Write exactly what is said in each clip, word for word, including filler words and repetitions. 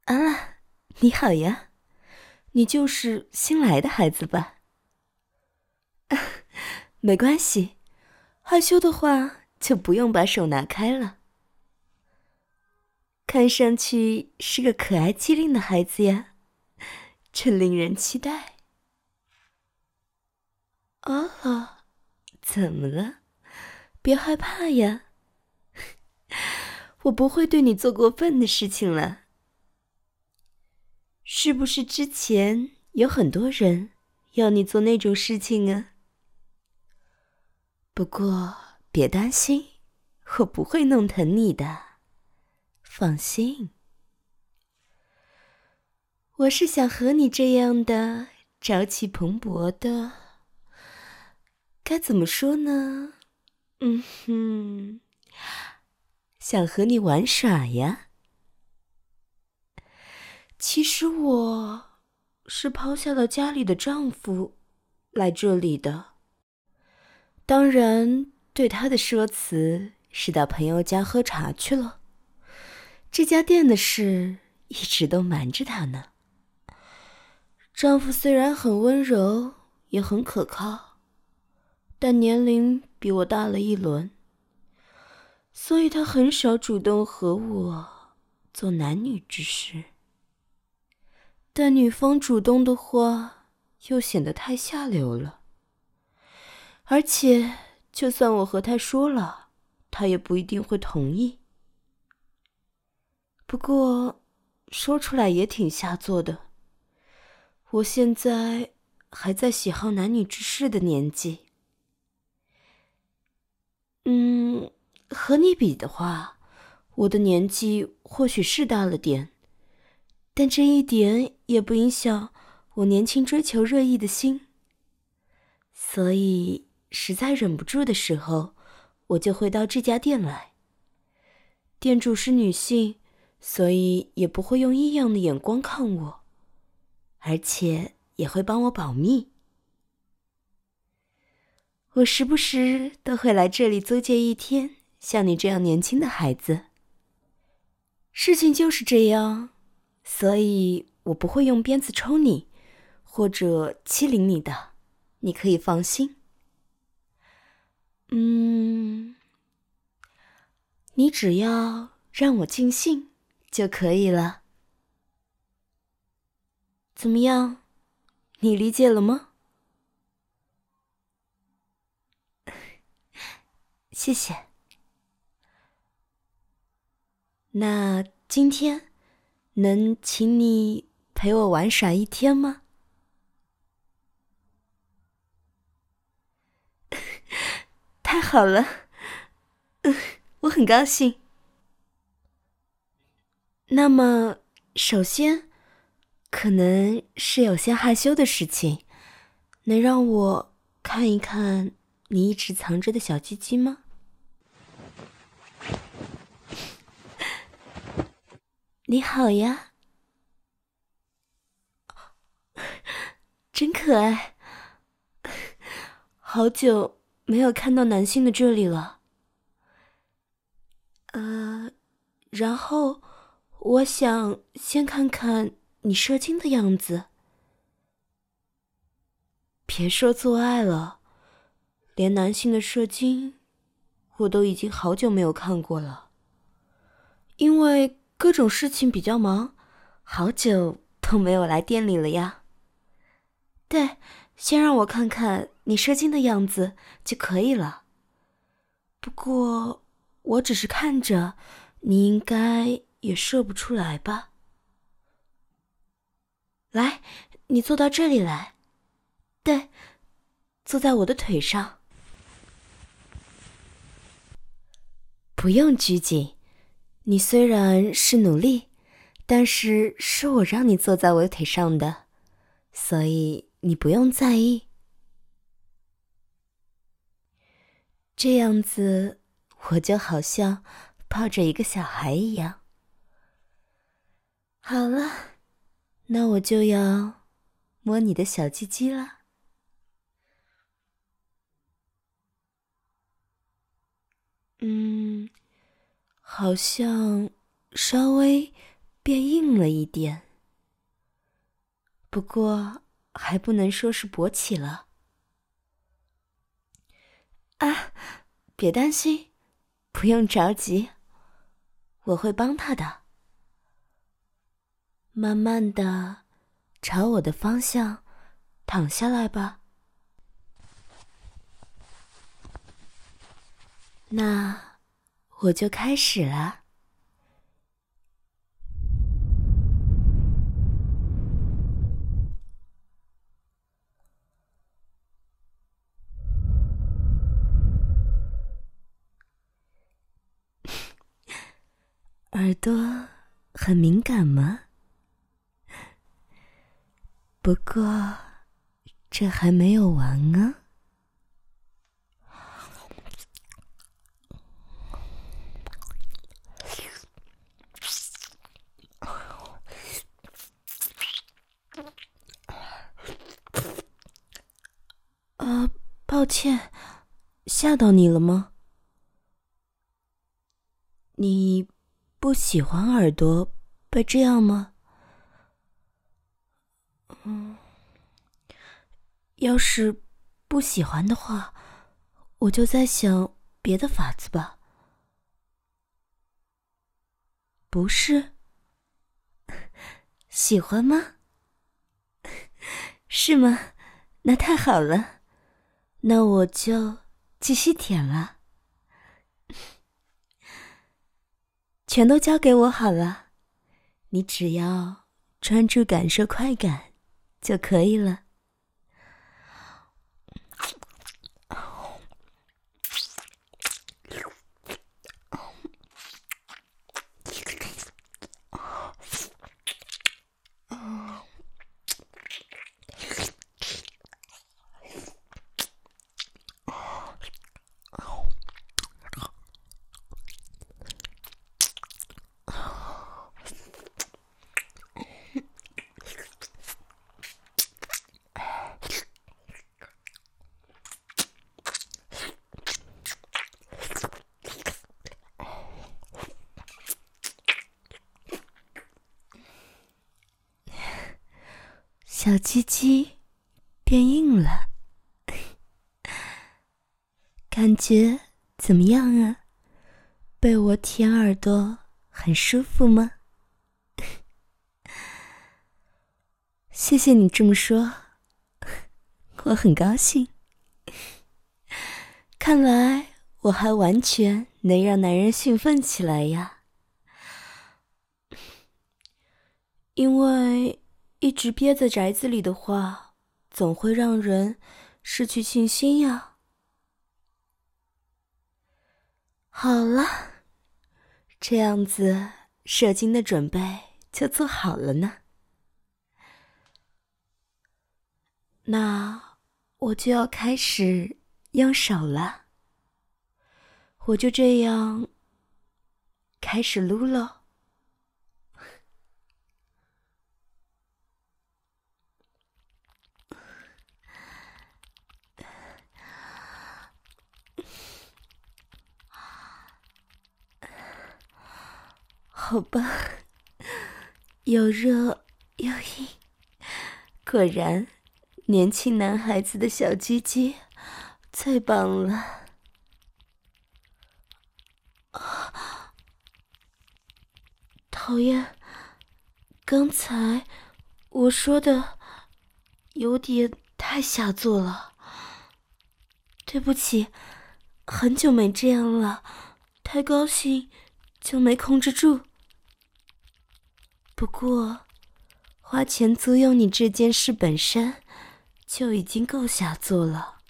啊，你好呀，你就是新来的孩子吧？没关系，害羞的话就不用把手拿开了。看上去是个可爱机灵的孩子呀，真令人期待。哦，怎么了？别害怕呀，我不会对你做过分的事情了。是不是之前有很多人要你做那种事情啊？不过别担心，我不会弄疼你的，放心。我是想和你这样的朝气蓬勃的，该怎么说呢？嗯哼，想和你玩耍呀。其实我是抛下了家里的丈夫来这里的，当然对他的说辞是到朋友家喝茶去了，这家店的事一直都瞒着他呢。丈夫虽然很温柔也很可靠，但年龄比我大了一轮，所以他很少主动和我做男女之事。但女方主动的话又显得太下流了，而且就算我和他说了，他也不一定会同意。不过说出来也挺下作的，我现在还在喜好男女之事的年纪。嗯，和你比的话，我的年纪或许是大了点，但这一点也不影响我年轻追求热议的心。所以实在忍不住的时候，我就会到这家店来。店主是女性，所以也不会用异样的眼光看我，而且也会帮我保密。我时不时都会来这里租借一天，像你这样年轻的孩子。事情就是这样，所以我不会用鞭子抽你，或者欺凌你的，你可以放心。嗯，你只要让我尽兴就可以了。怎么样？你理解了吗？谢谢。那今天能请你陪我玩耍一天吗？太好了，嗯，我很高兴。那么，首先，可能是有些害羞的事情，能让我看一看你一直藏着的小鸡鸡吗？你好呀，真可爱。好久没有看到男性的这里了。呃，然后我想先看看你射精的样子。别说做爱了，连男性的射精我都已经好久没有看过了，因为各种事情比较忙，好久都没有来店里了呀。对，先让我看看你射精的样子就可以了。不过我只是看着，你应该也射不出来吧。来，你坐到这里来。对，坐在我的腿上。不用拘谨，你虽然是努力，但是是我让你坐在我腿上的，所以你不用在意。这样子，我就好像抱着一个小孩一样。好了，那我就要摸你的小鸡鸡了。嗯，好像稍微变硬了一点，不过还不能说是勃起了。啊，别担心，不用着急，我会帮他的。慢慢的朝我的方向躺下来吧。那我就开始了。耳朵很敏感吗？不过这还没有完啊。啊，抱歉，吓到你了吗？你不喜欢耳朵被这样吗？嗯，要是不喜欢的话，我就在想别的法子吧。不是？喜欢吗？是吗？那太好了，那我就继续舔了。全都交给我好了，你只要专注感受快感就可以了。小鸡鸡变硬了，感觉怎么样啊？被我舔耳朵很舒服吗？谢谢你这么说，我很高兴。看来我还完全能让男人兴奋起来呀。因为一直憋在宅子里的话，总会让人失去信心呀。好了，这样子射精的准备就做好了呢。那我就要开始用手了，我就这样开始撸喽。好吧，又热又硬，果然年轻男孩子的小鸡鸡最棒了。啊，讨厌，刚才我说的有点太下作了，对不起，很久没这样了，太高兴就没控制住。不过花钱租用你这件事本身就已经够下作了。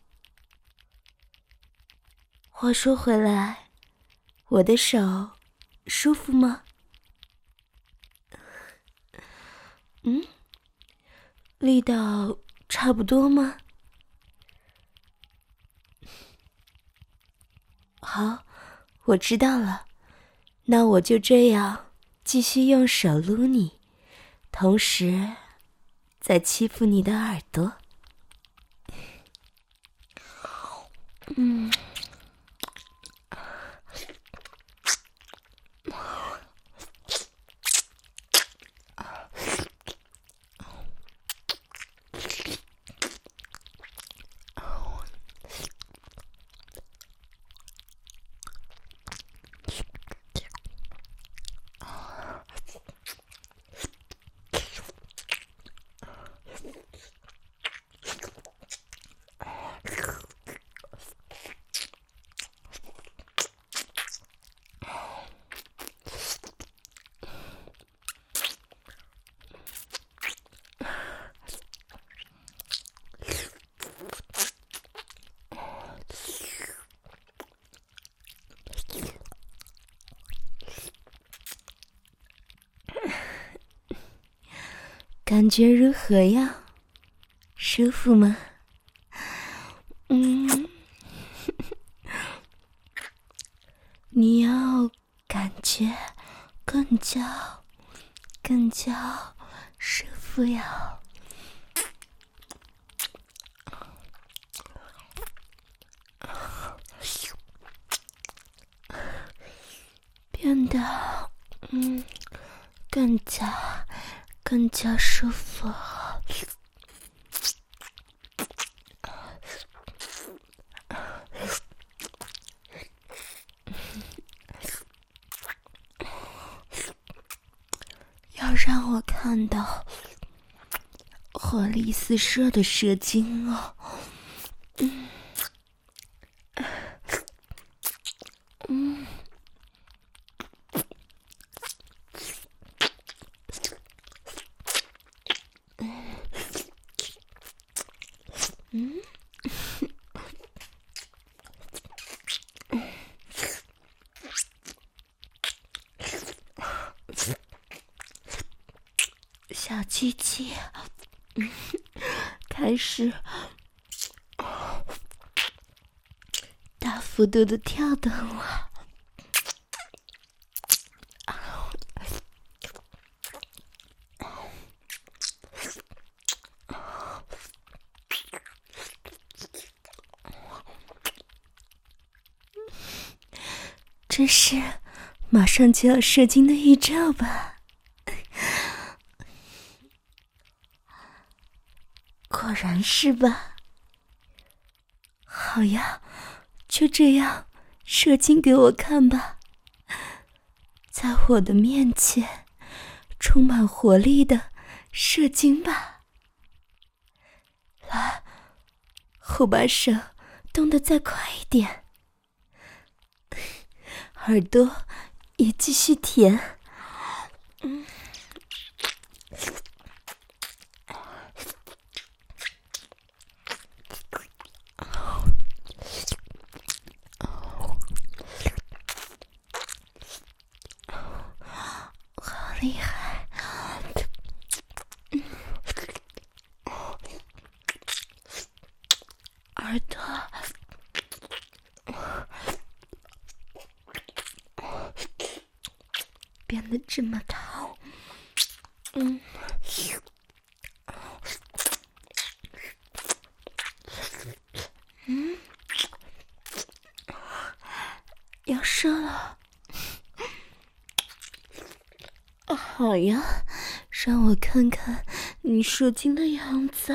话说回来，我的手舒服吗？嗯，力道差不多吗？好，我知道了，那我就这样继续用手撸你，同时在欺负你的耳朵。嗯， 感觉如何呀？舒服吗？嗯，你要感觉更加更加舒服呀。变得嗯更加更加舒服。要让我看到火力四射的射精哦。嗯嗯嗯小鸡鸡嗯开始大幅度的跳动了。这是马上就要射精的预兆吧？果然是吧？好呀，就这样射精给我看吧，在我的面前充满活力的射精吧。来，我把手动得再快一点，耳朵也继续舔。嗯，好厉害！耳朵变得这么烫，嗯，嗯，要射了，好呀，让我看看你射精的样子。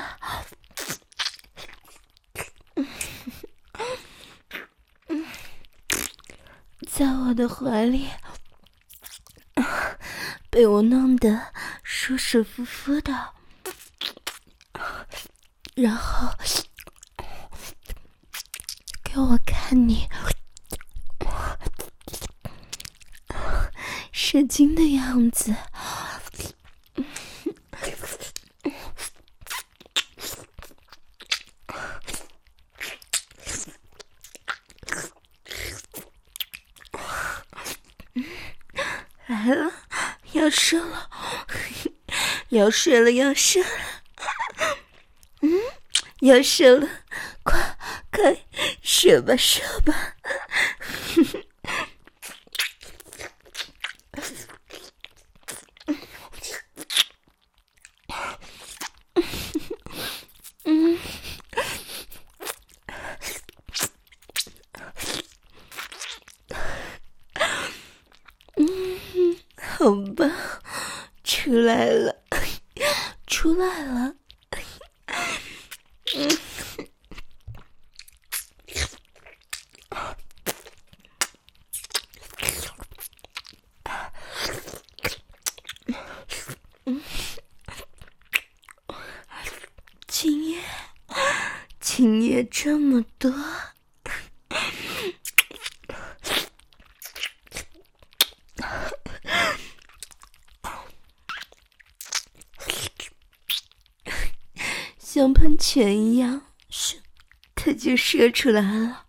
在我的怀里，被我弄得舒舒服服的，然后给我看你射精的样子。来了，要射了，要射了，要射了，嗯，要射了，快快射吧，射吧。嗯，嗯，好吧，出来了，出来了。嗯，今夜，今夜这么多。像喷泉一样，是，它就射出来了。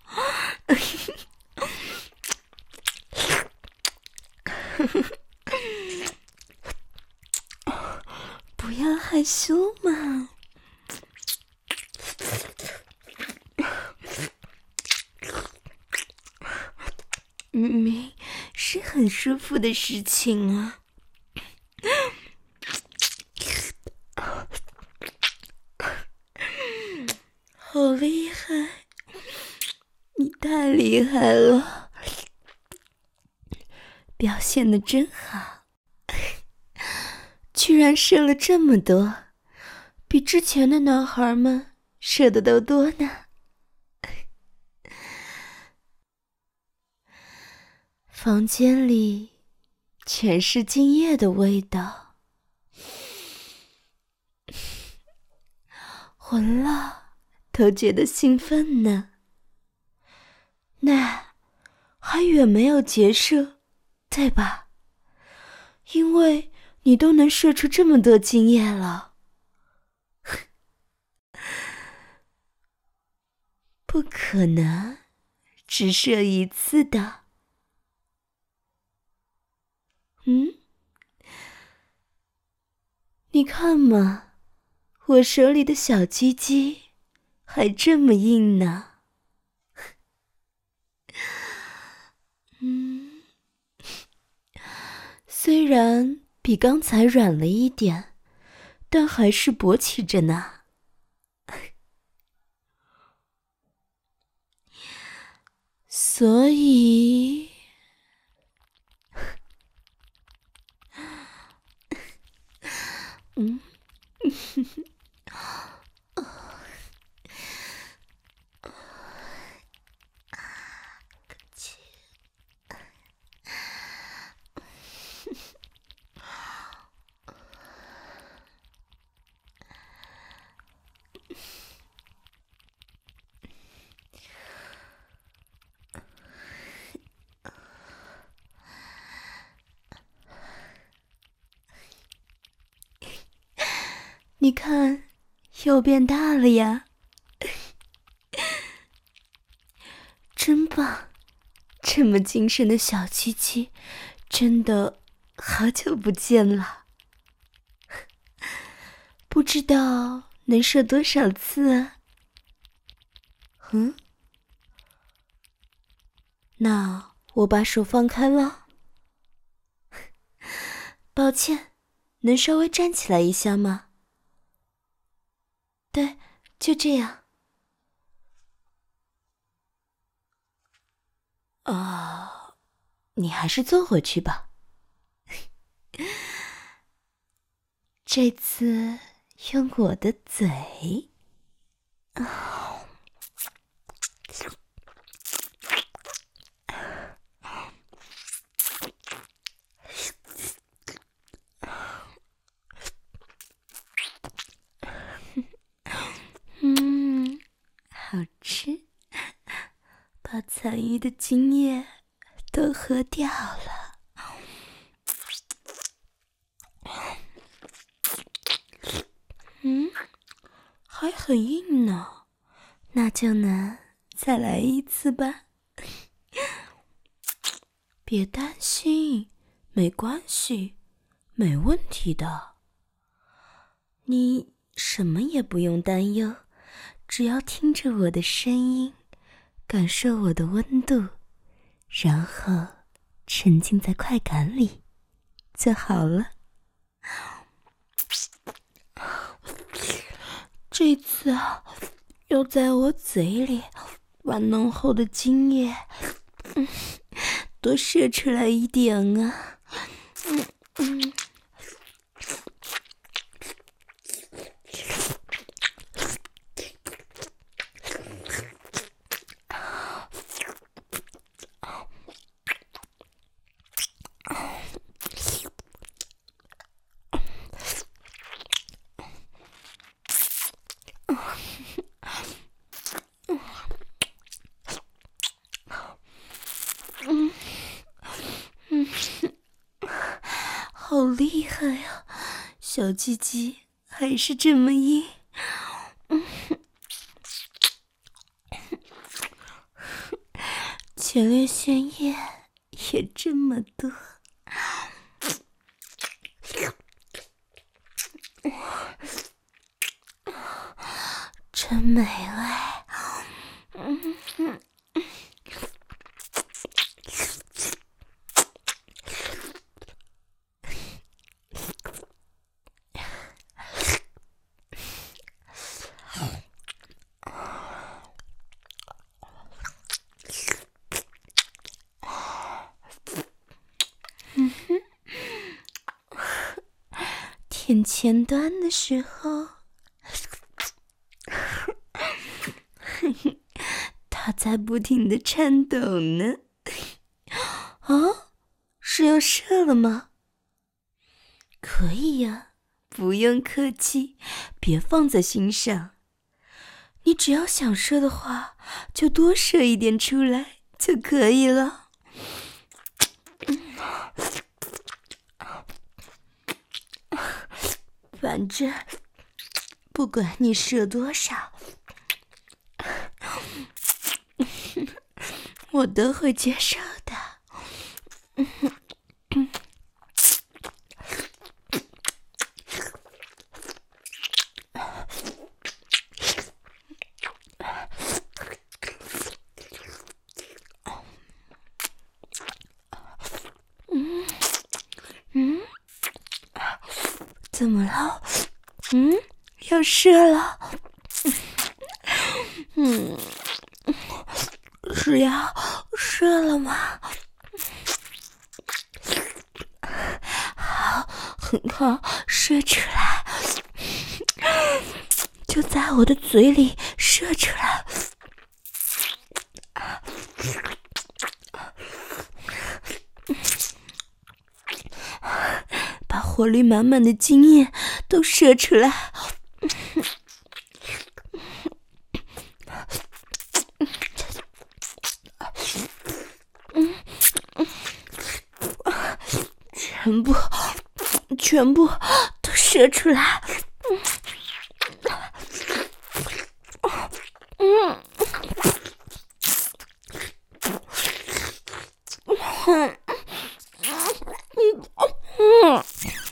不要害羞嘛。明明是很舒服的事情啊。好厉害，你太厉害了，表现得真好，居然射了这么多，比之前的男孩们射的都多呢。房间里全是精液的味道，闻了都觉得兴奋呢。那还远没有结束，对吧？因为你都能射出这么多精液了。不可能只射一次的。嗯？你看嘛，我手里的小鸡鸡还这么硬呢。嗯，虽然比刚才软了一点，但还是勃起着呢。所以嗯你看，又变大了呀。真棒，这么精神的小鸡鸡，真的好久不见了。不知道能射多少次啊？嗯？那我把手放开了。抱歉，能稍微站起来一下吗？对，就这样。啊，你还是坐回去吧。这次用我的嘴。啊，嗯，好吃，把残余的精液都喝掉了。嗯，还很硬呢，那就能再来一次吧。别担心，没关系，没问题的。你什么也不用担忧，只要听着我的声音，感受我的温度，然后沉浸在快感里就好了。这次啊，要在我嘴里把浓厚的精液嗯多射出来一点啊。嗯嗯好厉害呀，小鸡鸡还是这么硬。前列腺液也这么多。 真美味。嗯嗯舔前端的时候，他在不停的颤抖呢。啊，是要射了吗？可以呀，不用客气，别放在心上。你只要想射的话，就多射一点出来就可以了。反正不管你射多少，我都会接受的。嗯嗯，怎么了？嗯，要射了。嗯，是要射了吗？好，很快射出来，就在我的嘴里射出来。把活力满满的精液都射出来。全部全部都射出来。嗯嗯嗯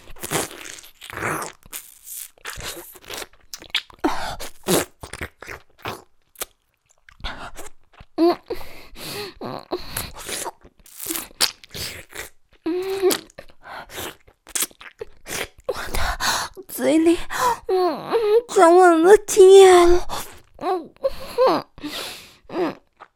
嘴里，嗯嗯，装满了精液了，嗯嗯嗯，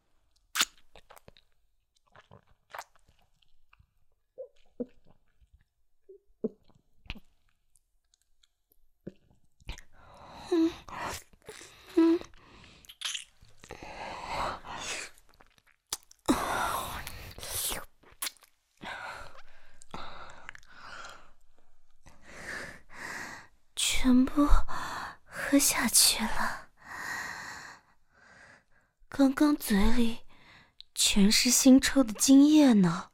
嗯嗯，全部喝下去了。刚刚嘴里全是腥臭的精液呢。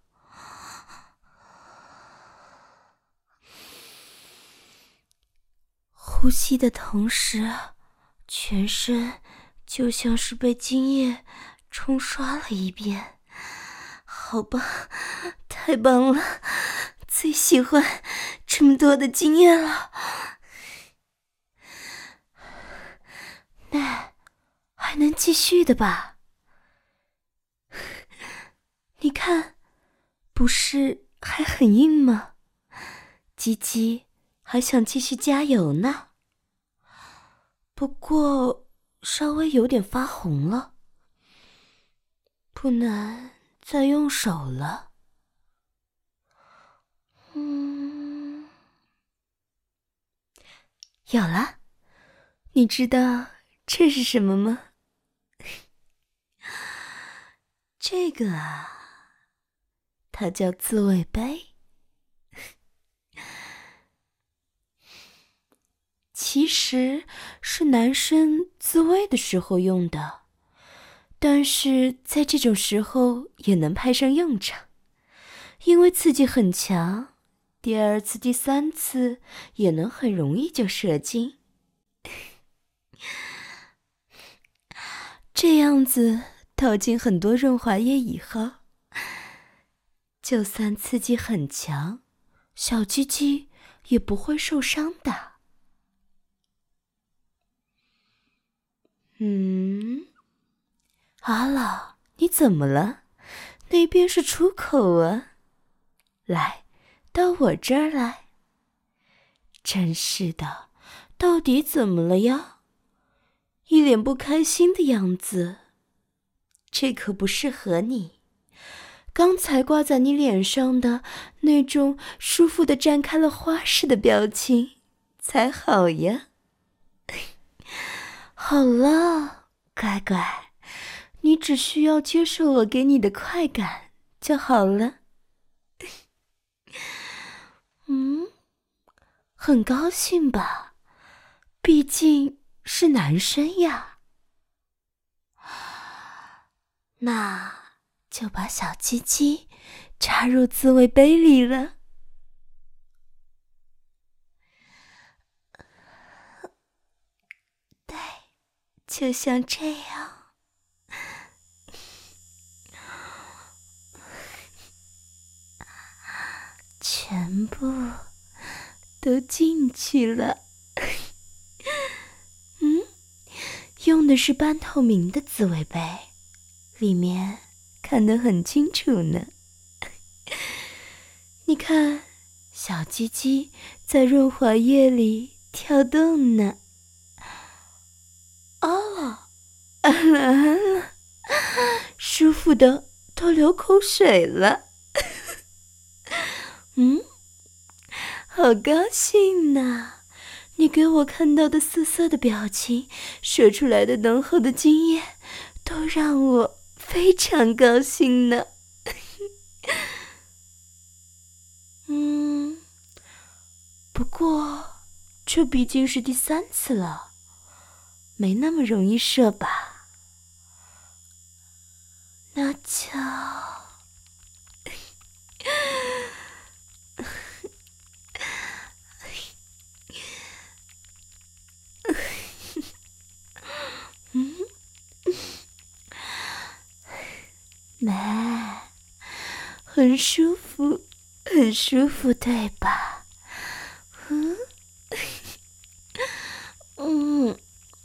呼吸的同时，全身就像是被精液冲刷了一遍。好棒，太棒了，最喜欢这么多的精液了。那还能继续的吧？你看，不是还很硬吗？鸡鸡还想继续加油呢。不过稍微有点发红了，不能再用手了。嗯，有了，你知道这是什么吗？这个啊，它叫自慰杯。其实是男生自慰的时候用的，但是在这种时候也能派上用场，因为刺激很强，第二次、第三次也能很容易就射精。这样子倒进很多润滑液以后，就算刺激很强，小鸡鸡也不会受伤的。 嗯，阿老，你怎么了？那边是出口啊。来，到我这儿来。真是的，到底怎么了呀？一脸不开心的样子。这可不适合你。刚才挂在你脸上的那种舒服的绽开了花似的表情才好呀。好了，乖乖，你只需要接受我给你的快感就好了。嗯，很高兴吧？毕竟是男生呀。那就把小鸡鸡插入自慰杯里了。对，就像这样。全部都进去了。嗯，用的是半透明的自慰杯，里面看得很清楚呢。你看，小鸡鸡在润滑液里跳动呢。哦，啊啦啊啦，舒服的都流口水了。嗯，好高兴呐！你给我看到的涩涩的表情，说出来的浓厚的经验，都让我非常高兴呢。嗯，不过这毕竟是第三次了，没那么容易射吧？那就……嗯，来，很舒服，很舒服，对吧？嗯，嗯，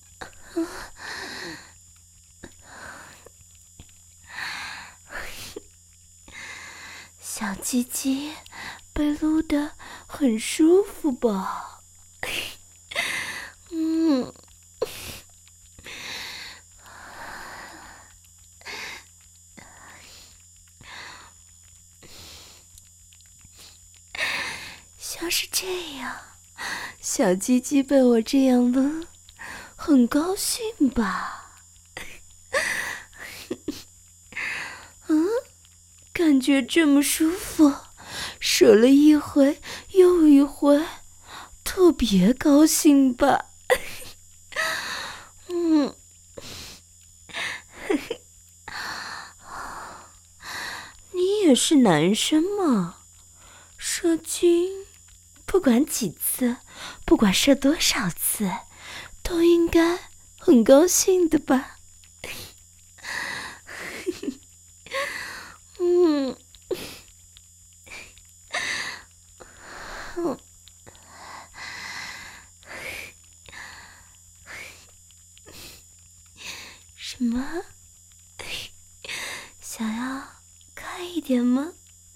小鸡鸡被撸得很舒服吧？嗯。像是这样，小鸡鸡被我这样撸，很高兴吧？嗯，感觉这么舒服，射了一回又一回，特别高兴吧？嗯，你也是男生嘛，射精不管几次，不管射多少次，都应该很高兴的吧？嗯，什么？想要快一点吗？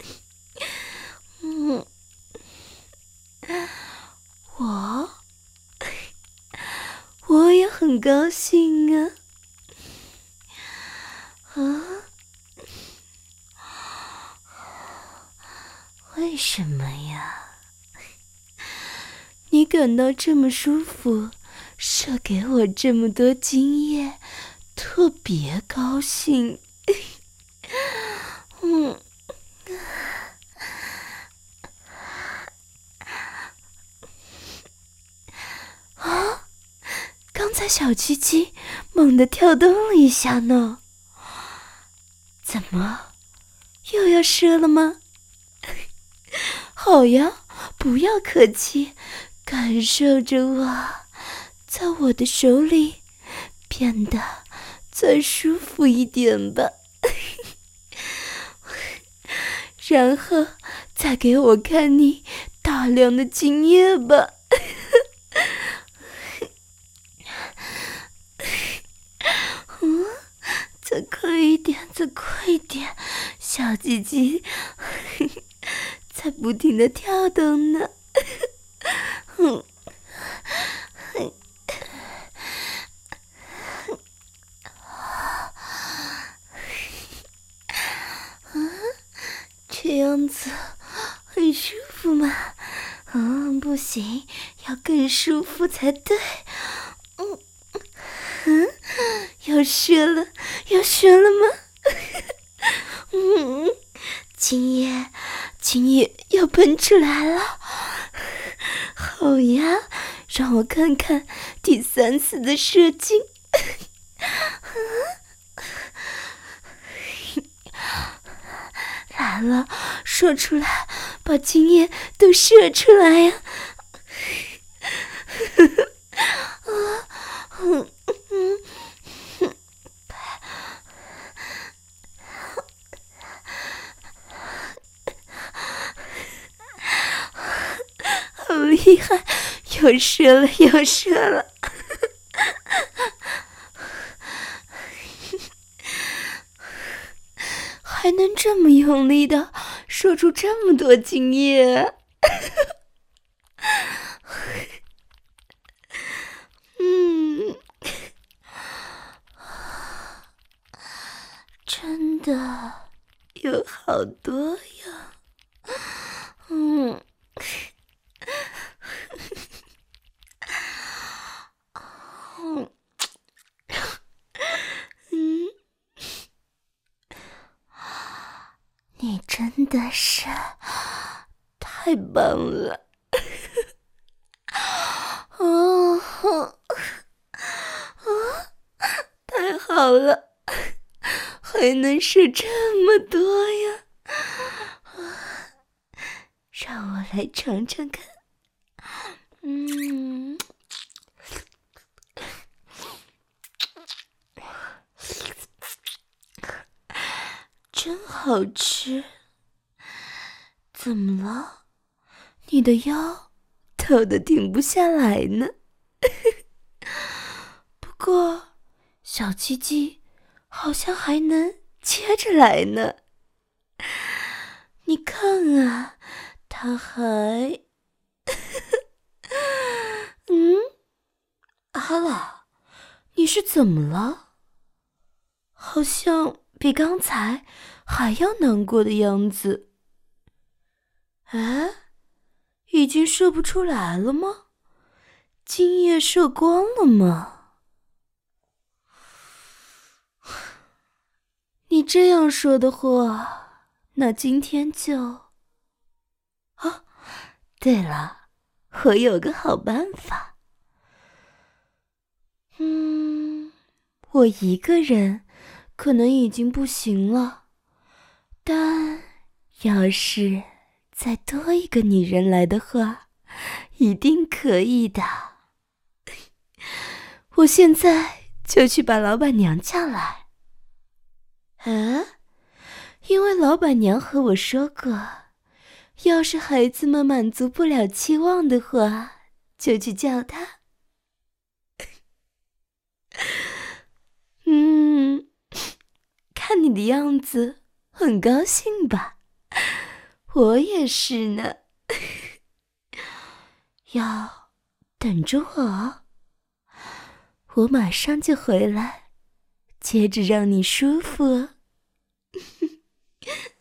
嗯，我我也很高兴啊。啊？为什么呀？你感到这么舒服，射给我这么多精液，特别高兴。嗯，啊，刚才小鸡鸡猛地跳动了一下呢。怎么，又要射了吗？好呀，不要客气，感受着我在我的手里变得再舒服一点吧。然后再给我看你大量的精液吧。 再快一点，再快一点，小鸡鸡在不停地跳动呢。嗯，这样子很舒服吗？嗯，不行，要更舒服才对。嗯嗯，要射了，要射了吗？嗯，精液，精液要喷出来了。好呀，让我看看第三次的射精。来了，说出来，把精液都射出来呀！啊，嗯嗯嗯，好厉害，又射了，又射了。还能这么用力的说出这么多精液？嗯，真的有好多呀。嗯，嗯，你真的是太棒了。哦，啊，太好了，还能射这么多呀！让我来尝尝看。嗯，真好吃。怎么了？你的腰抖得停不下来呢。不过小鸡鸡好像还能接着来呢。你看啊，它还嗯，阿拉，你是怎么了？好像比刚才还要难过的样子。哎，已经射不出来了吗？精液射光了吗？你这样说的话，那今天就……啊，对了，我有个好办法。嗯，我一个人可能已经不行了，但要是再多一个女人来的话，一定可以的。我现在就去把老板娘叫来。啊，因为老板娘和我说过，要是孩子们满足不了期望的话，就去叫她。嗯，看你的样子很高兴吧？我也是呢。要等着我，我马上就回来，接着让你舒服哦。